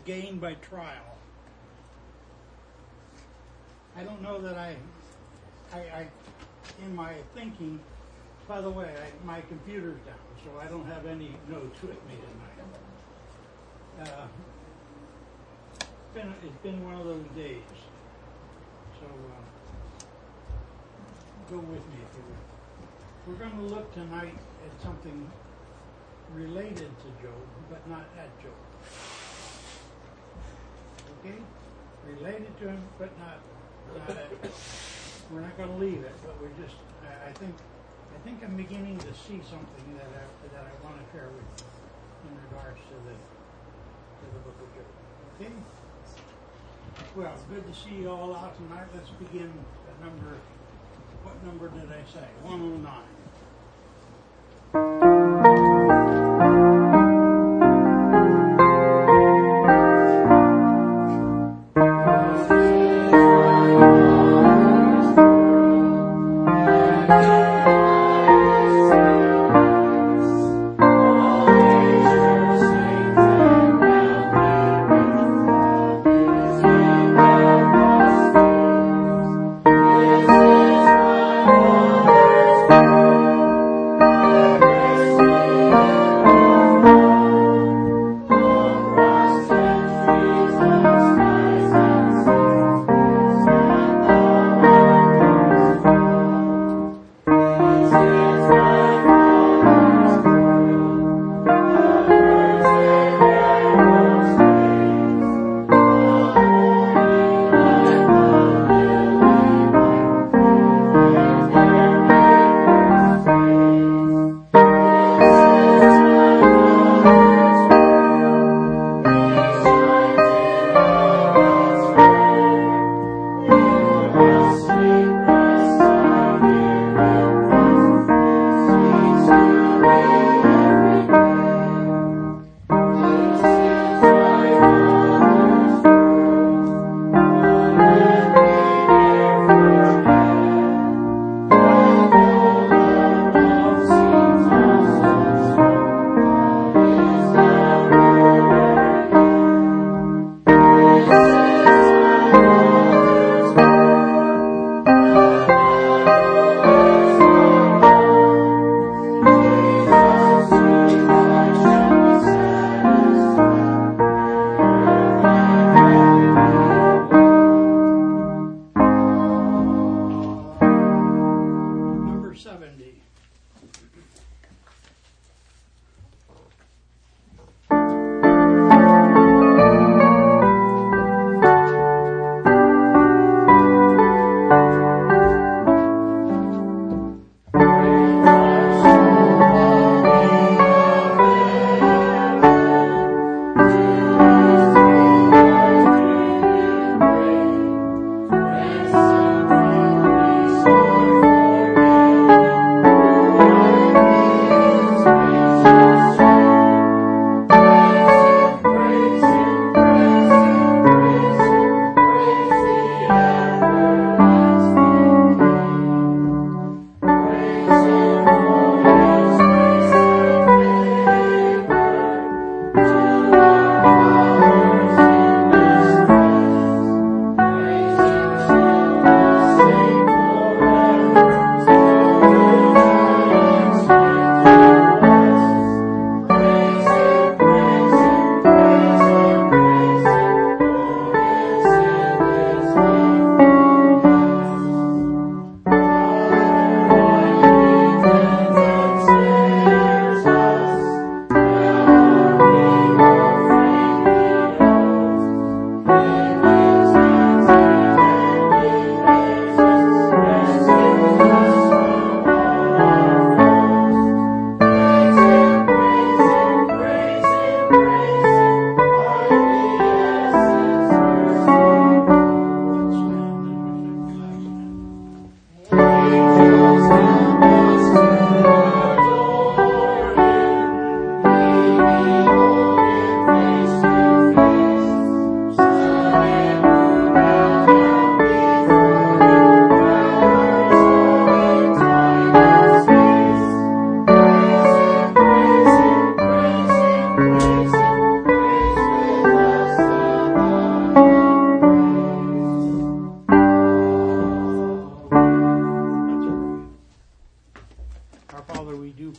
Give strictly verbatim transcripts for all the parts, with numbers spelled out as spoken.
gained by trial. I don't know that I, I, I in my thinking, by the way, I, my computer's down, so I don't have any notes with me tonight. Uh, it's been, it's been one of those days, so uh, go with me if you will. We're going to look tonight at something related to Job, but not at Job. Okay? Related to him, but not, not at Job. We're not going to leave it, but we're just, I, I think, I think I'm beginning to see something that I, that I want to share with you in regards to the, to the book of Job. Okay? Well, good to see you all out tonight. Let's begin at number, what number did I say? one oh nine. Thank you.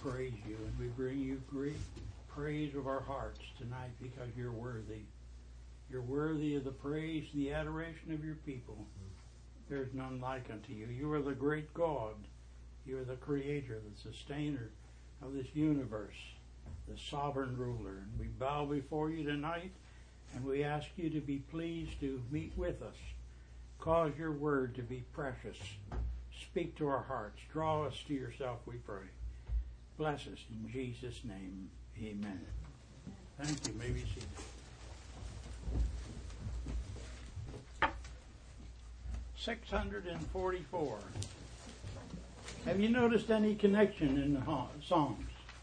praise you, and we bring you great praise of our hearts tonight because you're worthy. You're worthy of the praise and the adoration of your people. There's none like unto you. You are the great God. You are the creator, the sustainer of this universe, the sovereign ruler. And we bow before you tonight, and we ask you to be pleased to meet with us. Cause your word to be precious. Speak to our hearts. Draw us to yourself, we pray. Bless us in Jesus' name. Amen. Thank you. May be seated. six hundred forty-four. Have you noticed any connection in the Psalms?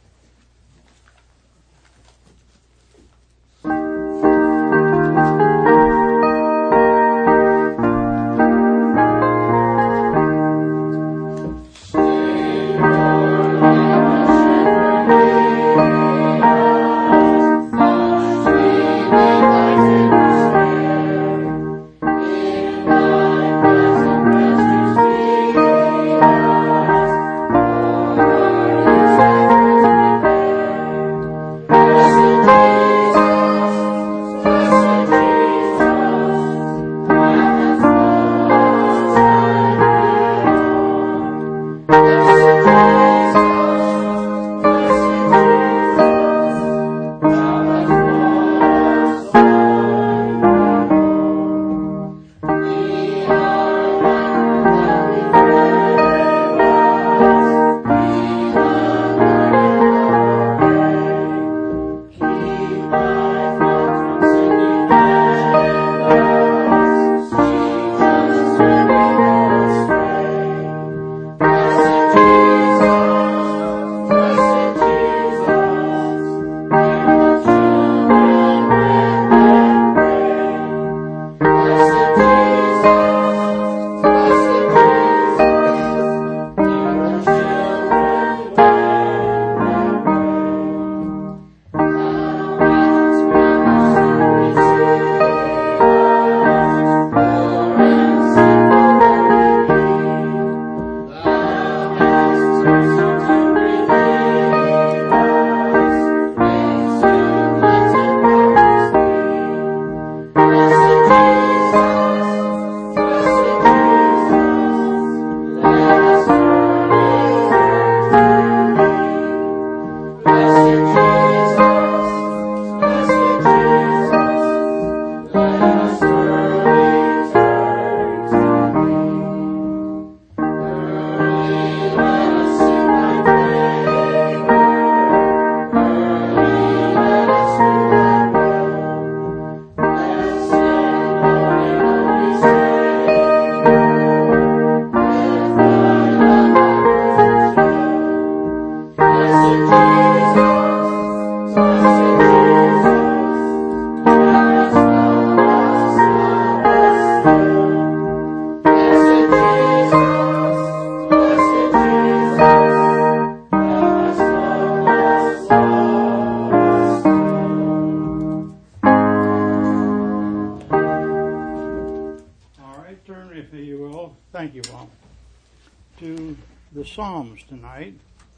Psalms tonight.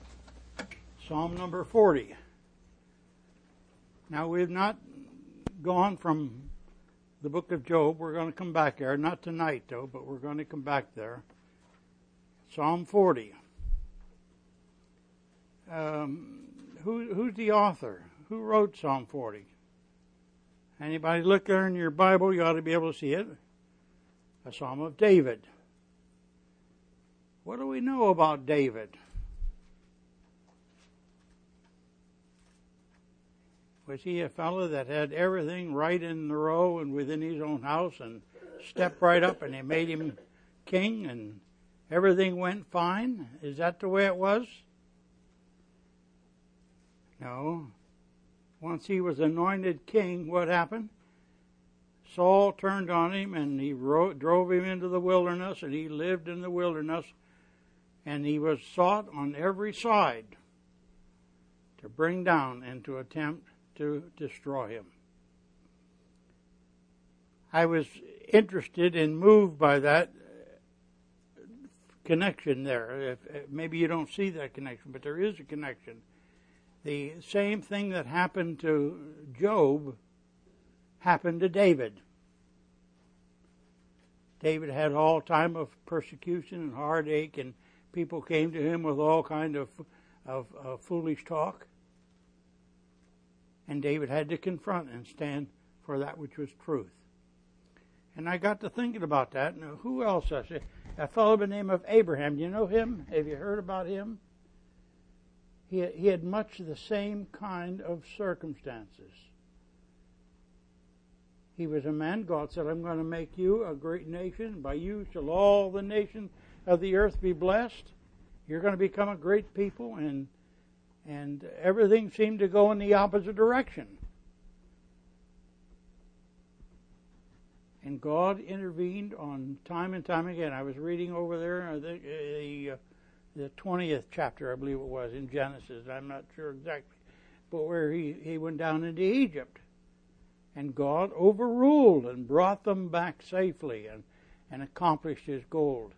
Psalm number forty. Now we've not gone from the book of Job. We're going to come back there. Not tonight though, but we're going to come back there. Psalm forty. Um, who, who's the author? Who wrote Psalm forty? Anybody look there in your Bible, you ought to be able to see it. A Psalm of David. What do we know about David? Was he a fellow that had everything right in the row and within his own house and stepped right up and they made him king and everything went fine? Is that the way it was? No. Once he was anointed king, what happened? Saul turned on him and he ro- drove him into the wilderness, and he lived in the wilderness, and he was sought on every side to bring down and to attempt to destroy him. I was interested and moved by that connection there. If, if maybe you don't see that connection, but there is a connection. The same thing that happened to Job happened to David. David had all time of persecution and heartache, and people came to him with all kind of, of, of foolish talk. And David had to confront and stand for that which was truth. And I got to thinking about that. Now, who else? I said, a fellow by the name of Abraham. Do you know him? Have you heard about him? He, he had much the same kind of circumstances. He was a man. God said, I'm going to make you a great nation. By you shall all the nations of the earth be blessed. You're going to become a great people. And, and everything seemed to go in the opposite direction. And God intervened on time and time again. I was reading over there, I think, the, uh, the twentieth chapter, I believe it was, in Genesis. I'm not sure exactly. But where he, he went down into Egypt. And God overruled and brought them back safely and, and accomplished his goal.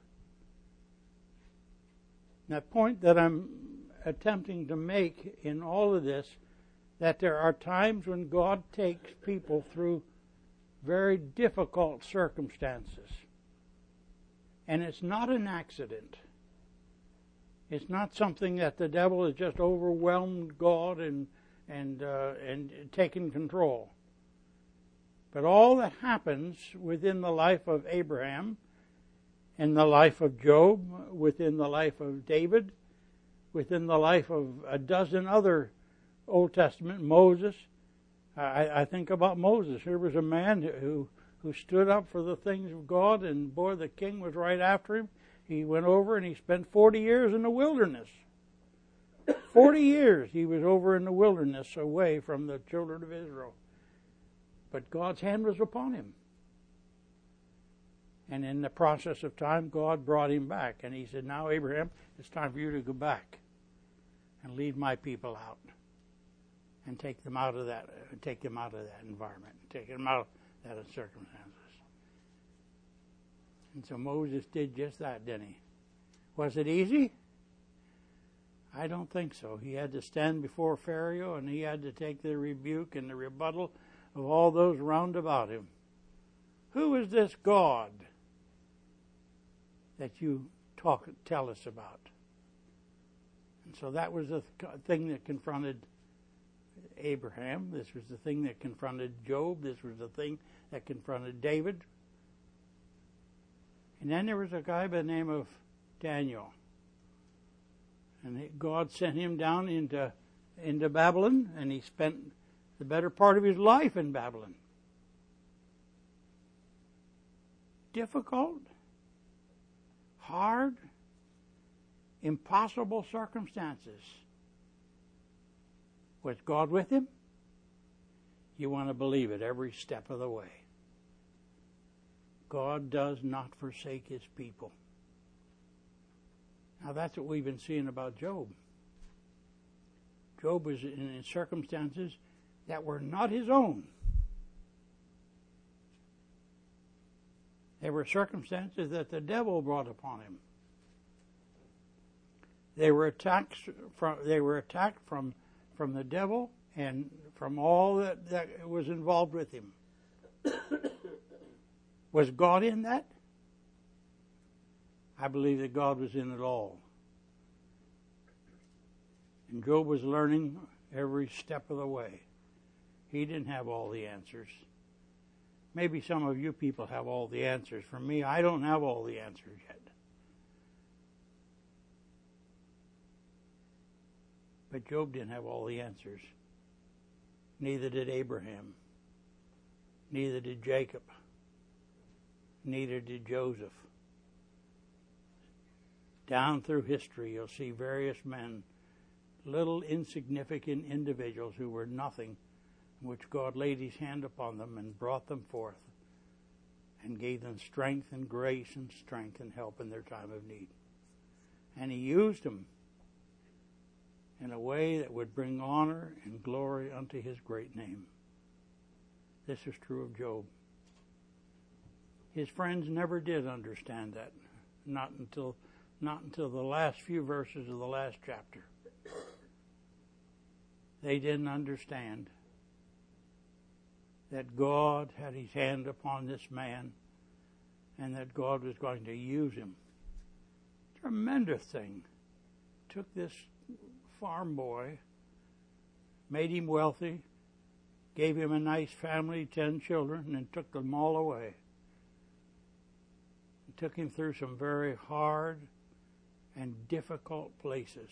That point that I'm attempting to make in all of this, that there are times when God takes people through very difficult circumstances. And it's not an accident. It's not something that the devil has just overwhelmed God and and uh, and taken control. But all that happens within the life of Abraham, in the life of Job, within the life of David, within the life of a dozen other Old Testament, Moses. I, I think about Moses. Here was a man who, who stood up for the things of God, and boy, the king was right after him. He went over and he spent forty years in the wilderness. Forty years he was over in the wilderness away from the children of Israel. But God's hand was upon him. And in the process of time, God brought him back. And he said, now, Abraham, it's time for you to go back and lead my people out. And take them out of that, take them out of that environment, take them out of that circumstances. And so Moses did just that, didn't he? Was it easy? I don't think so. He had to stand before Pharaoh, and he had to take the rebuke and the rebuttal of all those round about him. Who is this God that you talk, tell us about? And so that was the thing that confronted Abraham. This was the thing that confronted Job. This was the thing that confronted David. And then there was a guy by the name of Daniel. And God sent him down into, into Babylon, and he spent the better part of his life in Babylon. Difficult, hard, impossible circumstances. Was God with him? You want to believe it every step of the way. God does not forsake his people. Now that's what we've been seeing about Job. Job was in circumstances that were not his own. They were circumstances that the devil brought upon him. They were attacks from they were attacked from from the devil and from all that, that was involved with him. Was God in that? I believe that God was in it all. And Job was learning every step of the way. He didn't have all the answers. Maybe some of you people have all the answers. For me, I don't have all the answers yet. But Job didn't have all the answers. Neither did Abraham. Neither did Jacob. Neither did Joseph. Down through history, you'll see various men, little insignificant individuals who were nothing, in which God laid his hand upon them and brought them forth and gave them strength and grace and strength and help in their time of need. And he used them in a way that would bring honor and glory unto his great name. This is true of Job. His friends never did understand that, not until not until the last few verses of the last chapter. They didn't understand that God had his hand upon this man and that God was going to use him. Tremendous thing. Took this farm boy, made him wealthy, gave him a nice family, ten children, and took them all away. He took him through some very hard and difficult places.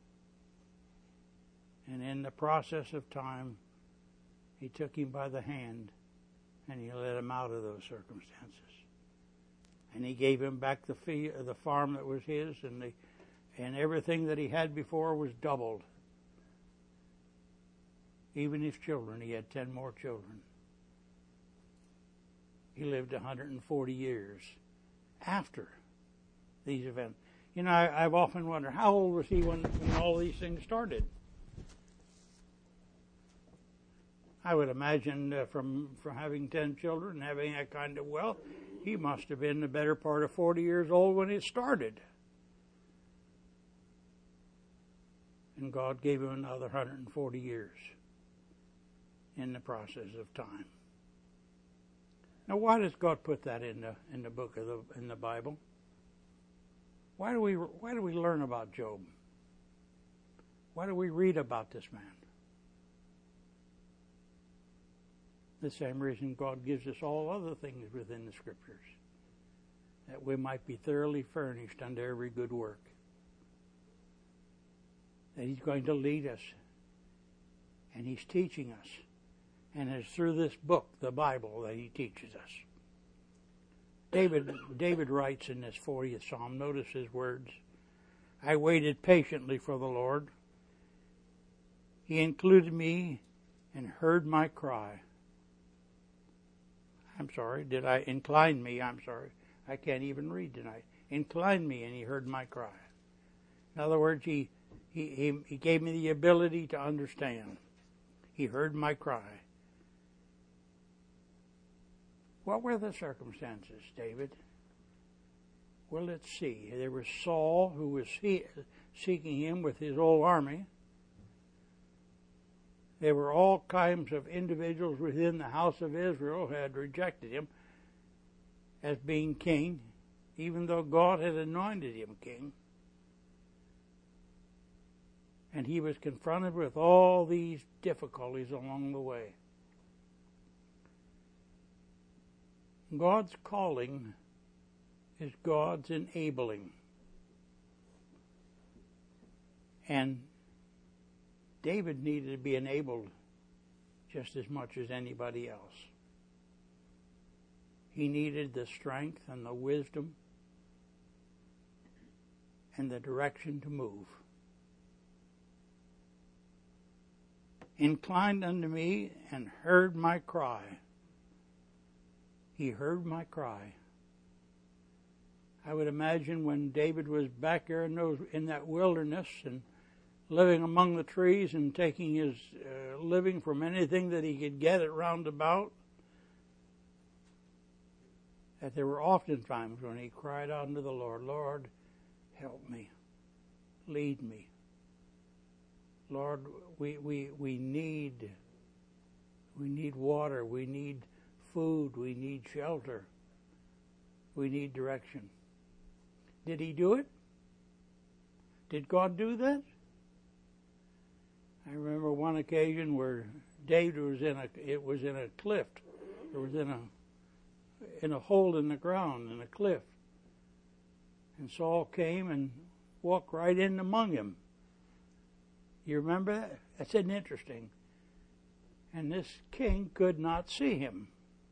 And in the process of time, he took him by the hand and he led him out of those circumstances. And he gave him back the fee, the farm that was his, and the, and everything that he had before was doubled. Even his children, he had ten more children. He lived one hundred forty years after these events. You know, I, I've often wondered, how old was he when, when all these things started? I would imagine uh, from, from having ten children and having that kind of wealth, he must have been the better part of forty years old when it started. And God gave him another one hundred forty years in the process of time. Now, why does God put that in the in the book of the in the Bible? Why do we why do we learn about Job? Why do we read about this man? The same reason God gives us all other things within the Scriptures, that we might be thoroughly furnished unto every good work. That He's going to lead us, and He's teaching us. And it's through this book, the Bible, that He teaches us. David, David writes in this fortieth Psalm, notice his words, I waited patiently for the Lord. He included me and heard my cry. I'm sorry, did I incline me? I'm sorry. I can't even read tonight. Incline me and He heard my cry. In other words, he, he, he, he gave me the ability to understand. He heard my cry. What were the circumstances, David? Well, let's see. There was Saul, who was he, seeking him with his whole army. There were all kinds of individuals within the house of Israel who had rejected him as being king, even though God had anointed him king. And he was confronted with all these difficulties along the way. God's calling is God's enabling. And David needed to be enabled just as much as anybody else. He needed the strength and the wisdom and the direction to move. Inclined unto me and heard my cry. He heard my cry. I would imagine when David was back there in, those, in that wilderness and living among the trees and taking his uh, living from anything that he could get at roundabout, that there were often times when he cried out unto the Lord, Lord, help me, lead me. Lord, we, we, we need, we need water, we need food, we need shelter, we need direction. Did he do it? Did God do that? I remember one occasion where David was in a, it was in a cliff. It was in a, in a hole in the ground, in a cliff. And Saul came and walked right in among him. You remember that? That's interesting. And this king could not see him.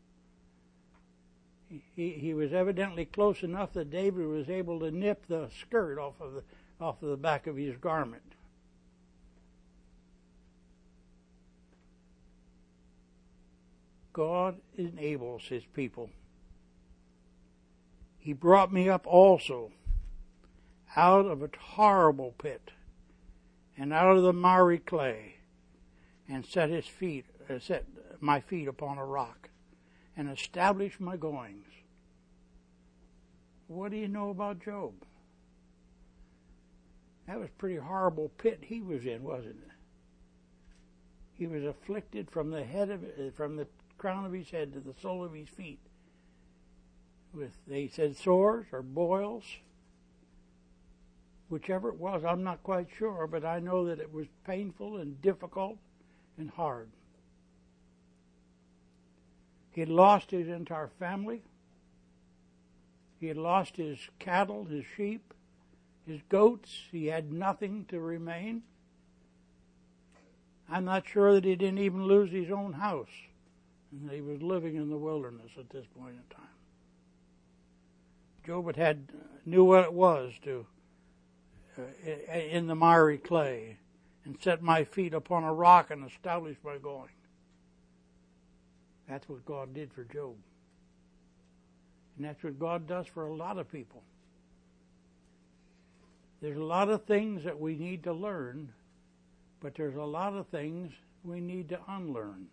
He, he was evidently close enough that David was able to nip the skirt off of the, off of the back of his garment. God enables His people. He brought me up also out of a horrible pit and out of the miry clay, and set his feet, uh, set my feet upon a rock, and established my goings. What do you know about Job? That was a pretty horrible pit he was in, wasn't it? He was afflicted from the head of from the crown of his head to the sole of his feet with, they said, sores or boils. Whichever it was, I'm not quite sure, but I know that it was painful and difficult and hard. He had lost his entire family. He had lost his cattle, his sheep, his goats. He had nothing to remain. I'm not sure that he didn't even lose his own house. And he was living in the wilderness at this point in time. Job had, had knew what it was to uh, in the miry clay and set my feet upon a rock and establish my going. That's what God did for Job. And that's what God does for a lot of people. There's a lot of things that we need to learn, but there's a lot of things we need to unlearn.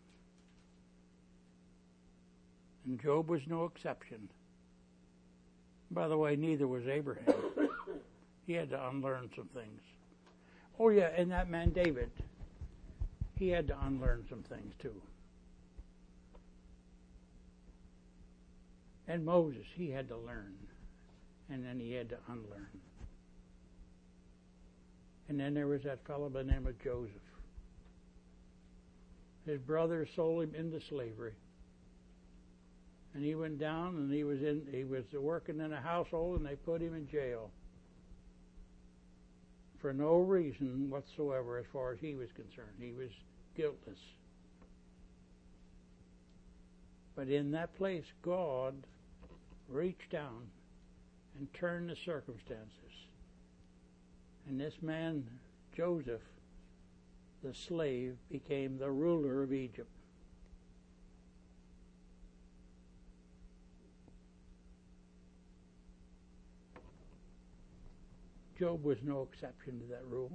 And Job was no exception. By the way, neither was Abraham. He had to unlearn some things. Oh yeah, and that man David, he had to unlearn some things too. And Moses, he had to learn. And then he had to unlearn. And then there was that fellow by the name of Joseph. His brothers sold him into slavery. And he went down and he was in he was working in a household and they put him in jail. For no reason whatsoever as far as he was concerned. He was guiltless. But in that place, God reached down and turned the circumstances. And this man, Joseph, the slave, became the ruler of Egypt. Job was no exception to that rule.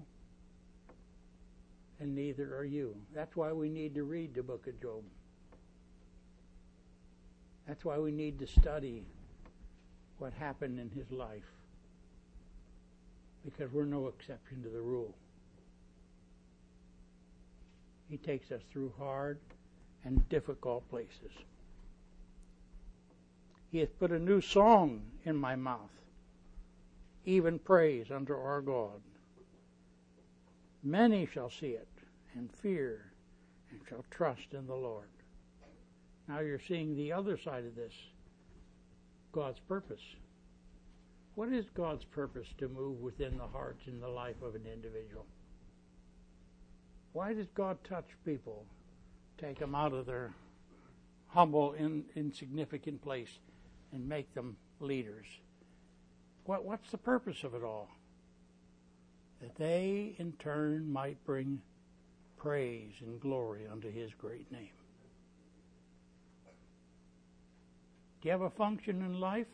And neither are you. That's why we need to read the book of Job. That's why we need to study what happened in his life. Because we're no exception to the rule. He takes us through hard and difficult places. He hath put a new song in my mouth, even praise unto our God. Many shall see it and fear and shall trust in the Lord. Now you're seeing the other side of this, God's purpose. What is God's purpose to move within the hearts and the life of an individual? Why does God touch people, take them out of their humble, in, insignificant place and make them leaders? What, what's the purpose of it all? That they in turn might bring praise and glory unto his great name. Do you have a function in life?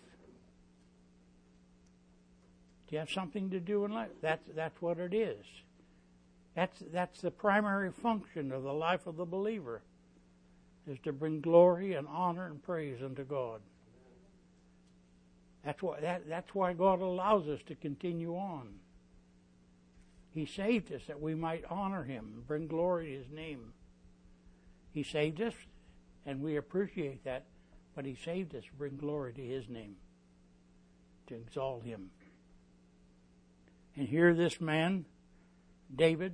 Do you have something to do in life? That's that's what it is. That's that's the primary function of the life of the believer, is to bring glory and honor and praise unto God. That's why that, that's why God allows us to continue on. He saved us that we might honor him and bring glory to his name. He saved us, and we appreciate that, but he saved us to bring glory to his name, to exalt him. And here this man, David,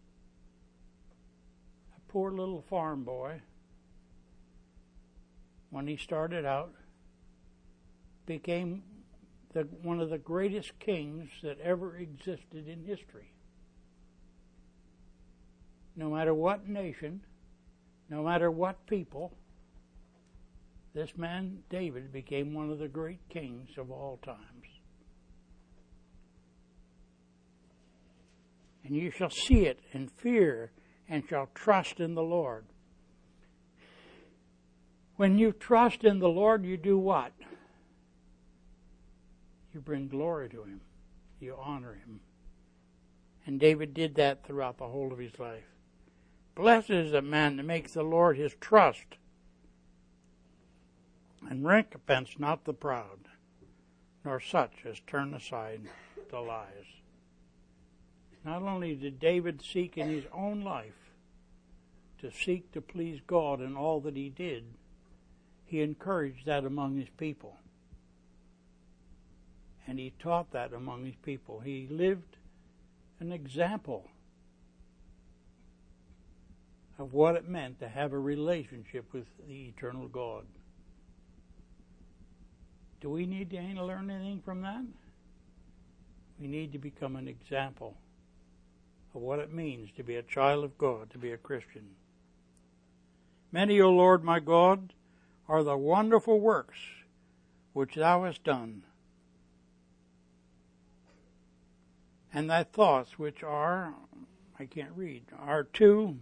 a poor little farm boy, when he started out, became the, one of the greatest kings that ever existed in history. No matter what nation, no matter what people, this man, David, became one of the great kings of all times. And you shall see it and fear and shall trust in the Lord. When you trust in the Lord, you do what? You bring glory to him. You honor him. And David did that throughout the whole of his life. Blessed is the man that makes the Lord his trust, and recompense not the proud, nor such as turn aside to lies. Not only did David seek in his own life to seek to please God in all that he did, he encouraged that among his people. And he taught that among his people. He lived an example of what it meant to have a relationship with the eternal God. Do we need to learn anything from that? We need to become an example of what it means to be a child of God, to be a Christian. Many, O Lord my God, are the wonderful works which thou hast done, and thy thoughts which are, I can't read, are too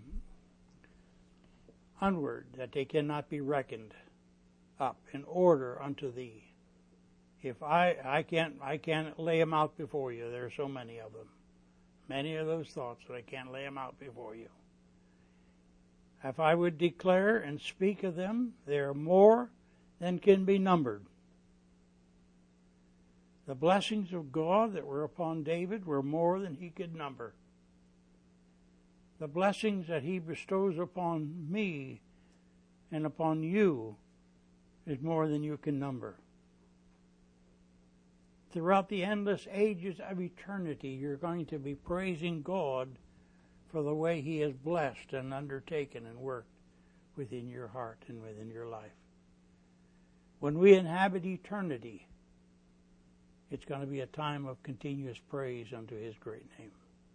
onward that they cannot be reckoned up in order unto thee. If I, I can't, I can't lay them out before you. There are so many of them. Many of those thoughts that I can't lay them out before you. If I would declare and speak of them, they are more than can be numbered. The blessings of God that were upon David were more than he could number. The blessings that he bestows upon me and upon you is more than you can number. Throughout the endless ages of eternity, you're going to be praising God for the way he has blessed and undertaken and worked within your heart and within your life. When we inhabit eternity, it's going to be a time of continuous praise unto his great name.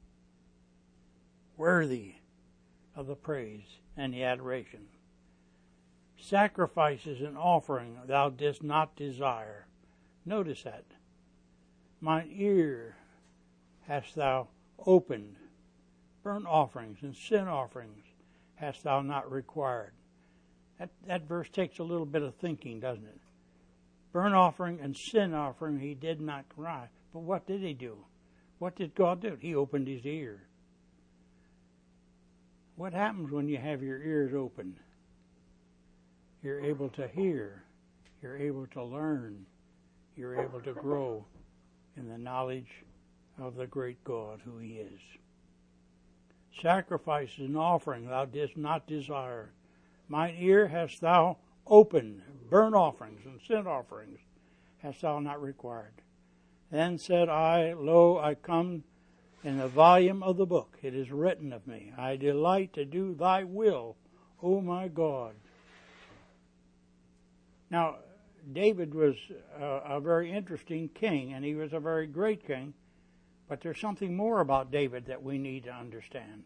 Worthy of the praise and the adoration. Sacrifices and offering thou didst not desire. Notice that. Mine ear hast thou opened. Burnt offerings and sin offerings hast thou not required. That, that verse takes a little bit of thinking, doesn't it? Burnt offering and sin offering he did not cry. But what did he do? What did God do? He opened his ear. What happens when you have your ears open? You're able to hear. You're able to learn. You're able to grow in the knowledge of the great God who he is. Sacrifices and offering thou didst not desire. Mine ear hast thou opened. Burnt offerings and sin offerings hast thou not required. Then said I, Lo, I come in the volume of the book. It is written of me. I delight to do thy will, O my God. Now, David was a, a very interesting king, and he was a very great king. But there's something more about David that we need to understand.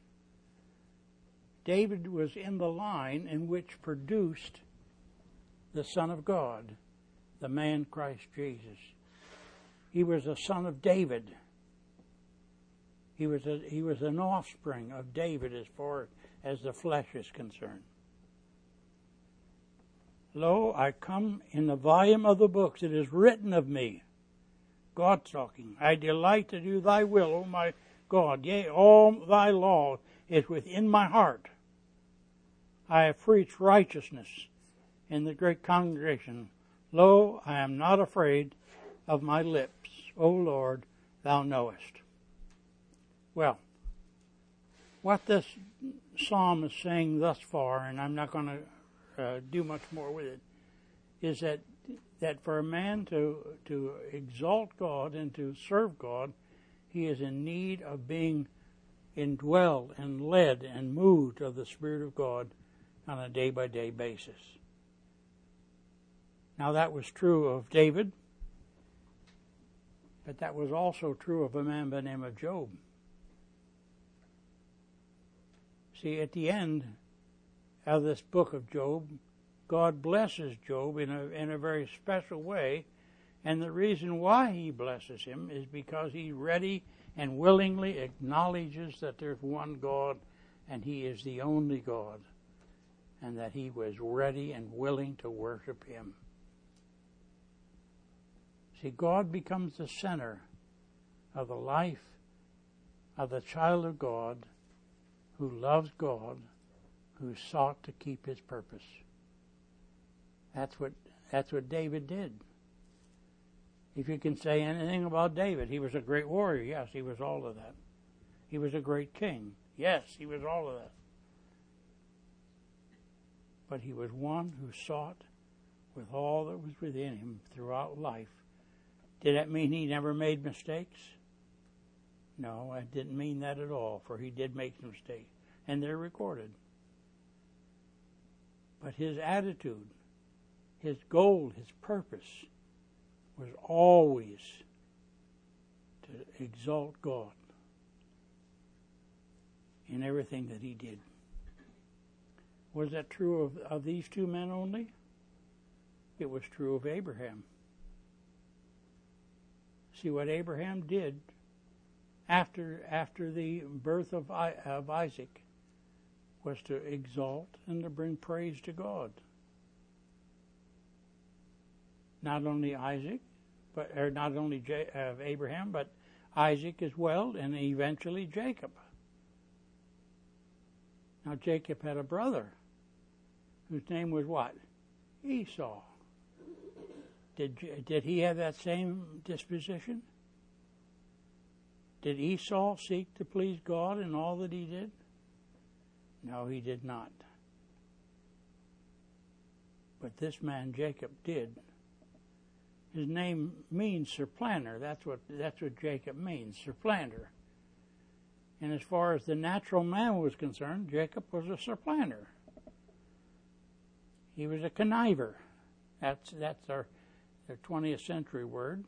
David was in the line in which produced the Son of God, the man Christ Jesus. He was a son of David. He was a, he was an offspring of David as far as the flesh is concerned. Lo, I come in the volume of the books. It is written of me. God talking. I delight to do thy will, O my God. Yea, all thy law is within my heart. I have preached righteousness in the great congregation. Lo, I am not afraid of my lips. O Lord, thou knowest. Well, what this psalm is saying thus far, and I'm not going to uh, do much more with it, is that that for a man to to exalt God and to serve God, he is in need of being indwelled and led and moved of the Spirit of God on a day-by-day basis. Now that was true of David, but that was also true of a man by the name of Job. See, at the end of this book of Job, God blesses Job in a in a very special way, and the reason why he blesses him is because he ready and willingly acknowledges that there's one God and he is the only God, and that he was ready and willing to worship him. See, God becomes the center of the life of the child of God who loves God, who sought to keep his purpose. That's what that's what David did. If you can say anything about David, he was a great warrior. Yes, he was all of that. He was a great king. Yes, he was all of that. But he was one who sought with all that was within him throughout life. Did that mean he never made mistakes? No, it didn't mean that at all, for he did make some mistakes, and they're recorded. But his attitude, his goal, his purpose was always to exalt God in everything that he did. Was that true of, of these two men only? It was true of Abraham. See what Abraham did after after the birth of, I, of Isaac was to exalt and to bring praise to God. Not only Isaac, but or not only J, uh, Abraham, but Isaac as well, and eventually Jacob. Now Jacob had a brother whose name was what? Esau. Did, did he have that same disposition? Did Esau seek to please God in all that he did? No, he did not. But this man Jacob did. His name means supplanter. That's what that's what Jacob means, supplanter. And as far as the natural man was concerned, Jacob was a supplanter. He was a conniver. That's that's our, our twentieth century word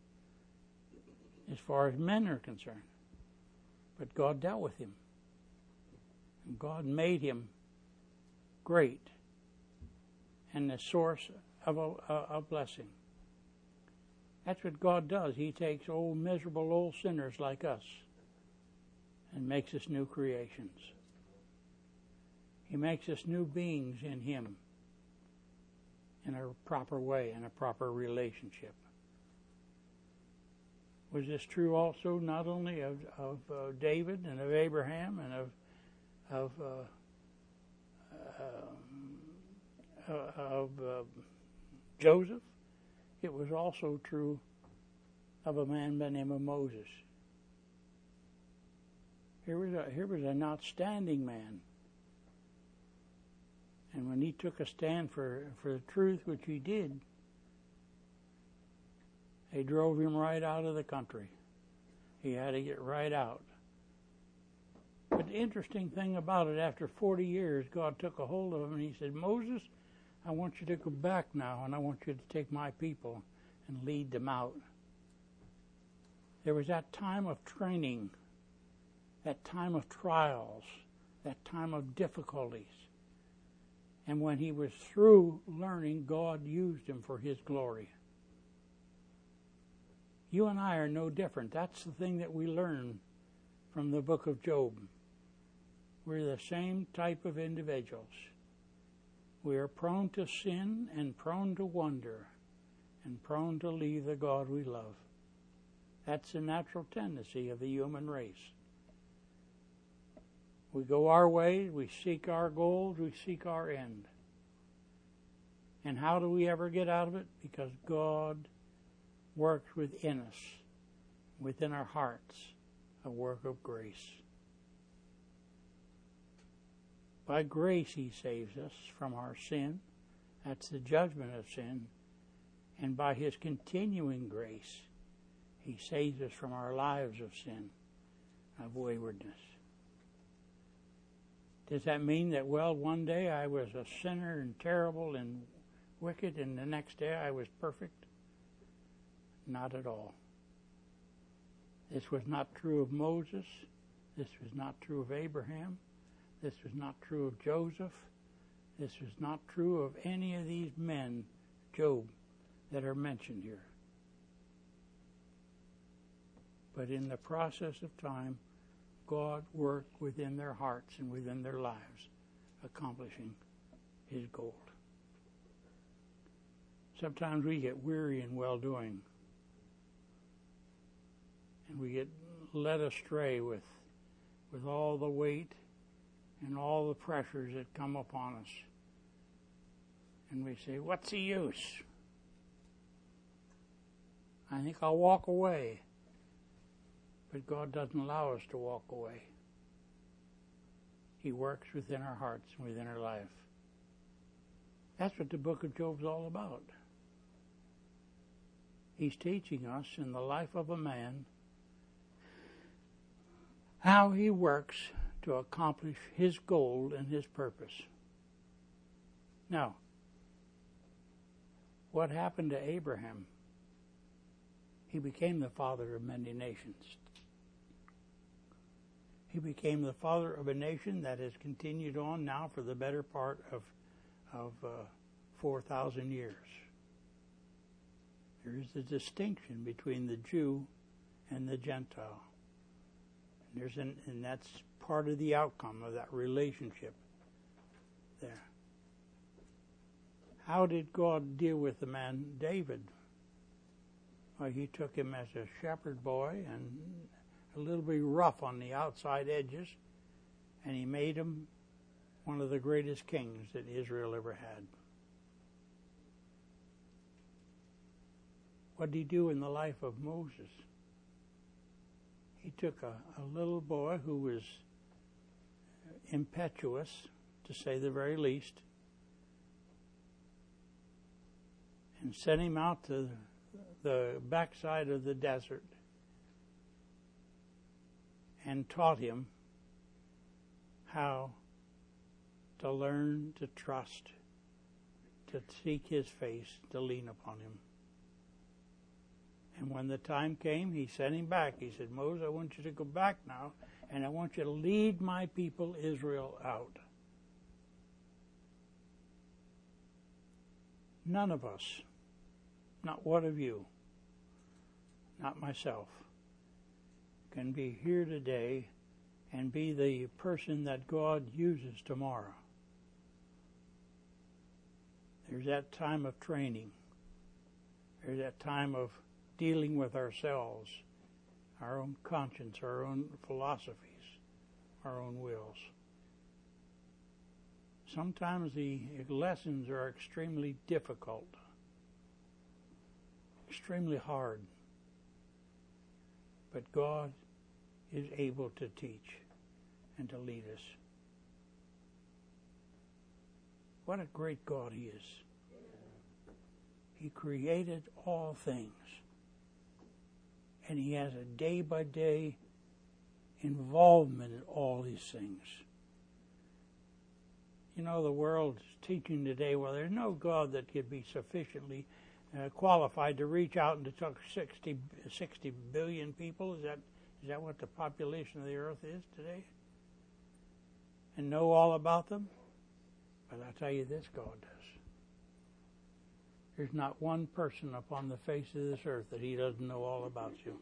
as far as men are concerned. But God dealt with him. And God made him great and the source of a, a, a blessing. That's what God does. He takes old miserable old sinners like us and makes us new creations. He makes us new beings in him in a proper way, in a proper relationship. Was this true also not only of, of uh, David and of Abraham and of of uh, uh, uh, of uh, Joseph? It was also true of a man by the name of Moses. Here was a, here was an outstanding man. And when he took a stand for, for the truth, which he did, they drove him right out of the country. He had to get right out. But the interesting thing about it, after forty years, God took a hold of him and he said, Moses, I want you to go back now and I want you to take my people and lead them out. There was that time of training, that time of trials, that time of difficulties. And when he was through learning, God used him for his glory. You and I are no different. That's the thing that we learn from the book of Job. We're the same type of individuals. We are prone to sin and prone to wonder and prone to leave the God we love. That's the natural tendency of the human race. We go our way, we seek our goals, we seek our end. And how do we ever get out of it? Because God works within us, within our hearts, a work of grace. By grace he saves us from our sin. That's the judgment of sin. And by his continuing grace, he saves us from our lives of sin, of waywardness. Does that mean that, well, one day I was a sinner and terrible and wicked, and the next day I was perfect? Not at all. This was not true of Moses. This was not true of Abraham. This was not true of Joseph. This was not true of any of these men, Job, that are mentioned here. But in the process of time, God worked within their hearts and within their lives, accomplishing his goal. Sometimes we get weary in well-doing, and we get led astray with, with all the weight and all the pressures that come upon us. And we say, what's the use? I think I'll walk away. But God doesn't allow us to walk away. He works within our hearts and within our life. That's what the book of Job's all about. He's teaching us in the life of a man how he works to accomplish his goal and his purpose. Now, what happened to Abraham? He became the father of many nations. He became the father of a nation that has continued on now for the better part of, of uh, four thousand years. There is a distinction between the Jew and the Gentile. And, there's an, and that's part of the outcome of that relationship there. How did God deal with the man David? Well, he took him as a shepherd boy and a little bit rough on the outside edges, and he made him one of the greatest kings that Israel ever had. What did he do in the life of Moses? He took a, a little boy who was impetuous, to say the very least, and sent him out to the backside of the desert and taught him how to learn to trust, to seek his face, to lean upon him. And when the time came, he sent him back. He said, Moses, I want you to go back now, and I want you to lead my people Israel out. None of us, not one of you, not myself, can be here today and be the person that God uses tomorrow. There's that time of training. There's that time of dealing with ourselves, our own conscience, our own philosophies, our own wills. Sometimes the lessons are extremely difficult, extremely hard. But God is able to teach and to lead us. What a great God He is. He created all things. And He has a day-by-day involvement in all these things. You know, the world is teaching today, well, there's no God that could be sufficiently uh, qualified to reach out and to talk sixty, sixty billion people. Is that is that what the population of the earth is today? And know all about them? But I'll tell you this, God does. There's not one person upon the face of this earth that He doesn't know all about you.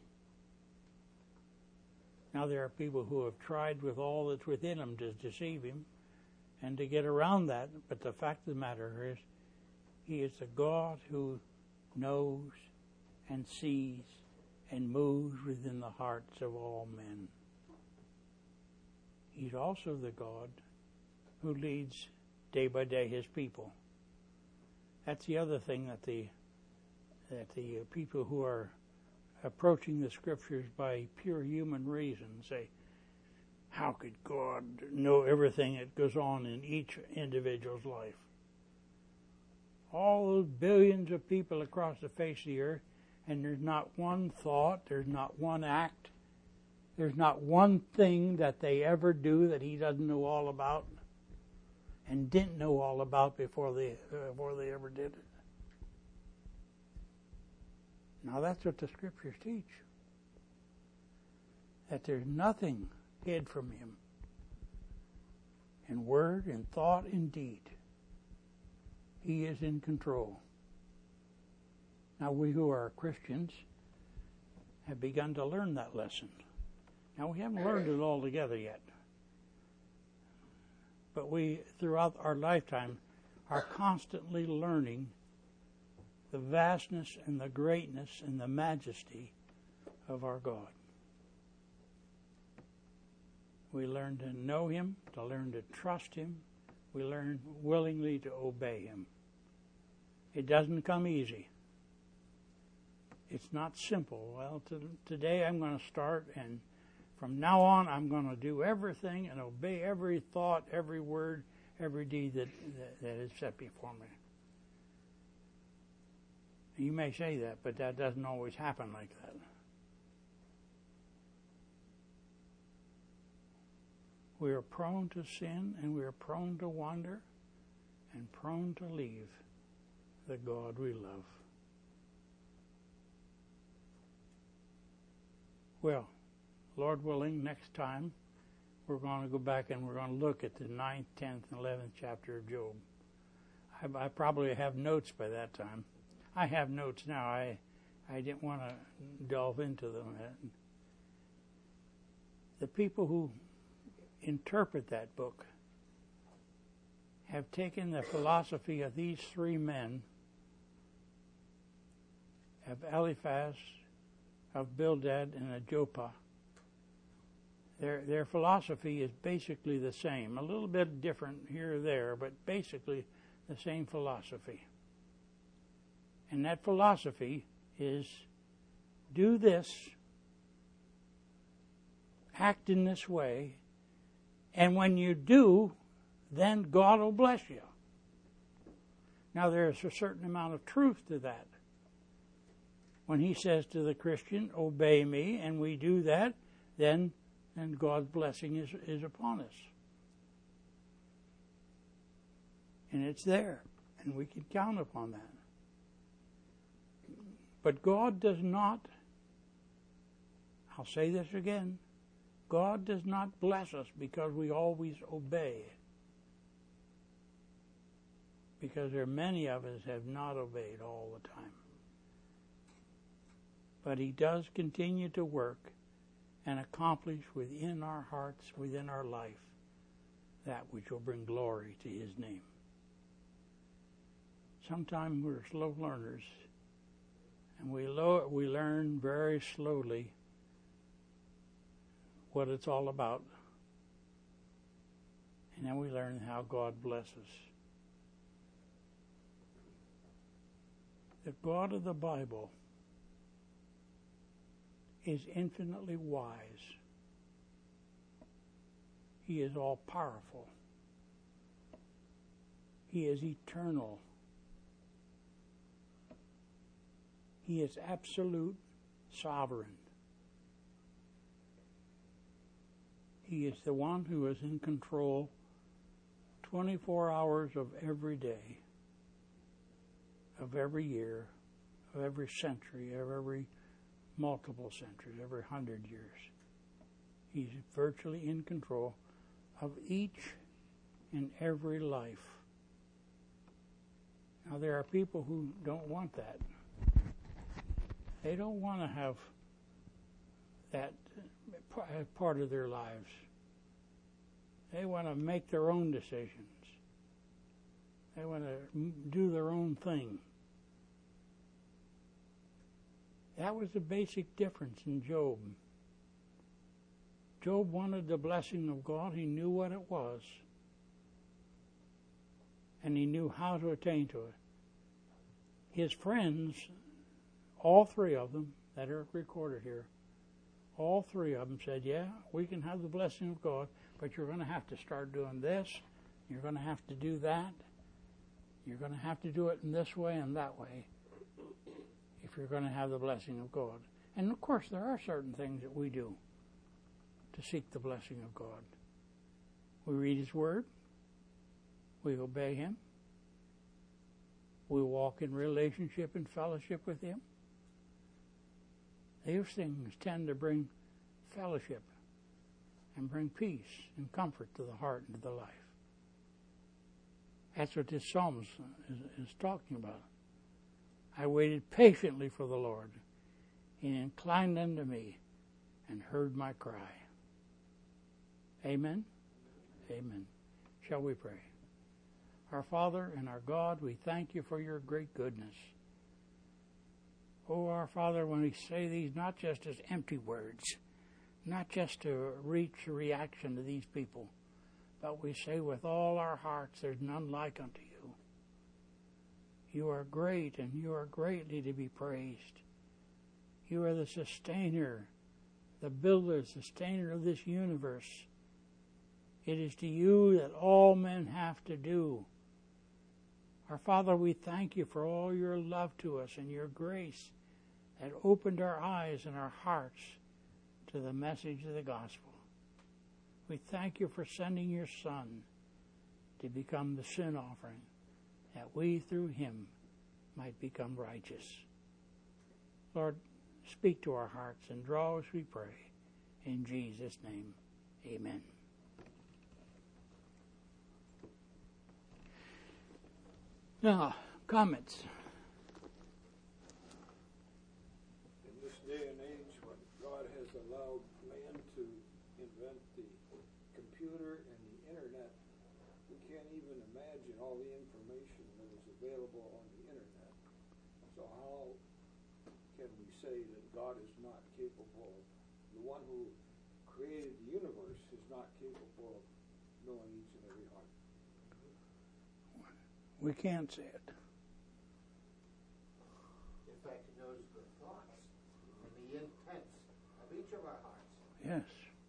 Now, there are people who have tried with all that's within them to deceive Him and to get around that, but the fact of the matter is, He is the God who knows and sees and moves within the hearts of all men. He's also the God who leads day by day His people. That's the other thing that the that the people who are approaching the Scriptures by pure human reason say, how could God know everything that goes on in each individual's life? All those billions of people across the face of the earth, and there's not one thought, there's not one act, there's not one thing that they ever do that He doesn't know all about and didn't know all about before they, uh, before they ever did it. Now that's what the Scriptures teach. That there's nothing hid from Him in word, in thought, in deed. He is in control. Now we who are Christians have begun to learn that lesson. Now we haven't learned it all together yet. But we, throughout our lifetime, are constantly learning the vastness and the greatness and the majesty of our God. We learn to know Him, to learn to trust Him. We learn willingly to obey Him. It doesn't come easy. it's not simple. Well, to, today I'm going to start, and from now on I'm going to do everything and obey every thought, every word, every deed that, that, that is set before me. You may say that, but that doesn't always happen like that. We are prone to sin, and we are prone to wander, and prone to leave the God we love. Well, Lord willing, next time we're going to go back and we're going to look at the ninth, tenth, and eleventh chapter of Job. I, I probably have notes by that time. I have notes now. I I didn't want to delve into them. The people who interpret that book have taken the philosophy of these three men, of Eliphaz, of Bildad, and of Joppa. Their their philosophy is basically the same, a little bit different here or there, but basically the same philosophy. And that philosophy is, do this, act in this way, and when you do, then God will bless you. Now there's a certain amount of truth to that. When he says to the Christian, obey me, and we do that, then, then God's blessing is, is upon us. And it's there, and we can count upon that. But God does not, I'll say this again, God does not bless us because we always obey. Because there are many of us have not obeyed all the time. But he does continue to work and accomplish within our hearts, within our life, that which will bring glory to his name. Sometimes we're slow learners, and we lo- we learn very slowly what it's all about. And then we learn how God blesses. The God of the Bible is infinitely wise. He is all-powerful. He is eternal. He is absolute sovereign. He is the one who is in control twenty-four hours of every day, of every year, of every century, of every multiple centuries, every hundred years. He's virtually in control of each and every life. Now there are people who don't want that. They don't want to have that part of their lives. They want to make their own decisions. They want to do their own thing. That was the basic difference in Job. Job wanted the blessing of God. He knew what it was. And he knew how to attain to it. His friends, all three of them that are recorded here, all three of them said, yeah, we can have the blessing of God, but you're going to have to start doing this. You're going to have to do that. You're going to have to do it in this way and that way if you're going to have the blessing of God. And, of course, there are certain things that we do to seek the blessing of God. We read his word. We obey him. We walk in relationship and fellowship with him. These things tend to bring fellowship and bring peace and comfort to the heart and to the life. That's what this psalm is, is talking about. I waited patiently for the Lord. He inclined unto me and heard my cry. Amen? Amen. Shall we pray? Our Father and our God, we thank you for your great goodness. Oh, our Father, when we say these, not just as empty words, not just to reach a reaction to these people, but we say with all our hearts, there's none like unto you. You are great, and you are greatly to be praised. You are the sustainer, the builder, sustainer of this universe. It is to you that all men have to do. Our Father, we thank you for all your love to us and your grace that opened our eyes and our hearts to the message of the gospel. We thank you for sending your Son to become the sin offering, that we through him might become righteous. Lord, speak to our hearts and draw us, we pray. In Jesus' name, amen. Now, comments. In this day and age when God has allowed man to invent the computer and the internet, we can't even imagine all the information that is available on the internet. So how can we say that God is not capable of, the one who created the universe is not capable of knowing each and every heart? We can't say it. In fact, he knows the thoughts and the intents of each of our hearts. Yes.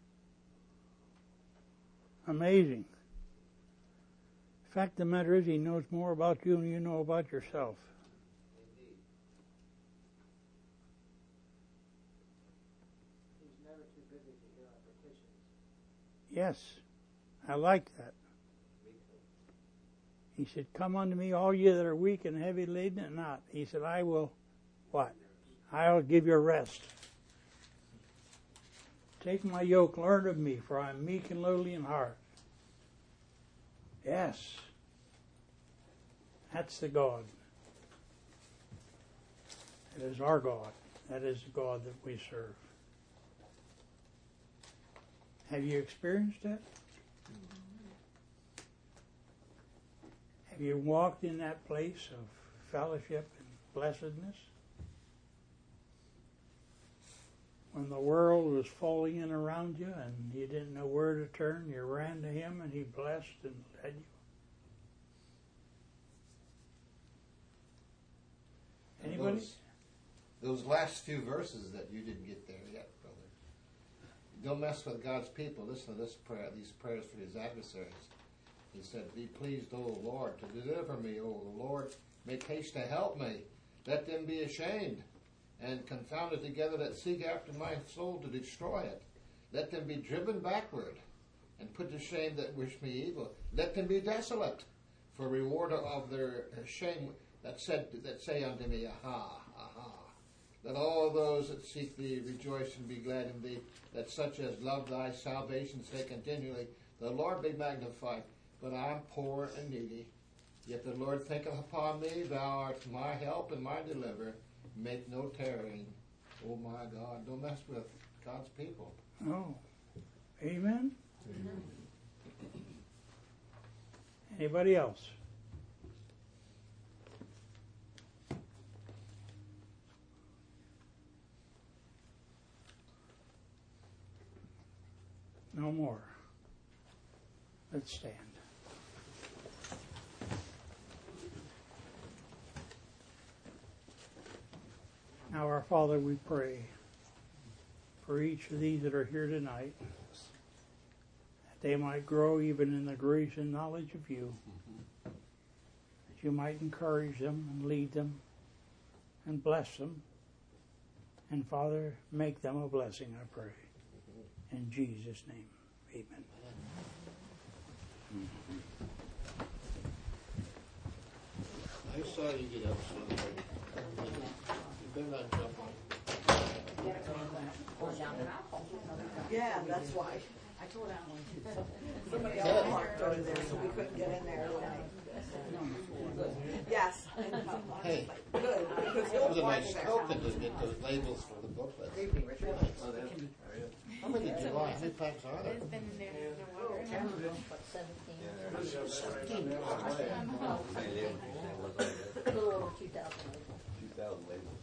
Amazing. The fact of the matter is, he knows more about you than you know about yourself. Indeed. He's never too busy to hear our petitions. Yes, I like that. Me too. He said, come unto me, all ye that are weak and heavy laden, and not. He said, I will, what? I'll give you rest. Take my yoke, learn of me, for I am meek and lowly in heart. Yes. That's the God. That is our God. That is the God that we serve. Have you experienced that? Have you walked in that place of fellowship and blessedness? When the world was falling in around you and you didn't know where to turn, you ran to him and he blessed and led you. Anybody? Those, those last few verses that you didn't get there yet, brother. Don't mess with God's people. Listen to this prayer, these prayers for his adversaries. He said, be pleased, O Lord, to deliver me, O Lord. Make haste to help me. Let them be ashamed and confounded together that seek after my soul to destroy it. Let them be driven backward and put to shame that wish me evil. Let them be desolate for rewarder of their shame that said that say unto me, aha, aha. Let all those that seek thee rejoice and be glad in thee, that such as love thy salvation say continually, the Lord be magnified. But I am poor and needy. Yet the Lord thinketh upon me. Thou art my help and my deliverer. Make no tarrying. Oh my God, don't mess with God's people. Oh. Amen? Amen. Anybody else? No more. Let's stand. Now, our Father, we pray for each of these that are here tonight, that they might grow even in the grace and knowledge of you, that you might encourage them and lead them and bless them, and Father, make them a blessing, I pray. In Jesus' name, amen. I saw you get up somewhere. You better not jump on. Yeah, that's why. I told Alan. Somebody else parked over there, so we couldn't get in there. Yes. Hey, Good, because it he'll was a park nice there. token to get those labels for the booklet. Evening, Richard. How many did you buy? How many packs are there? It's been in there for a while. Seventeen. Um, A little over two thousand. Two thousand labels.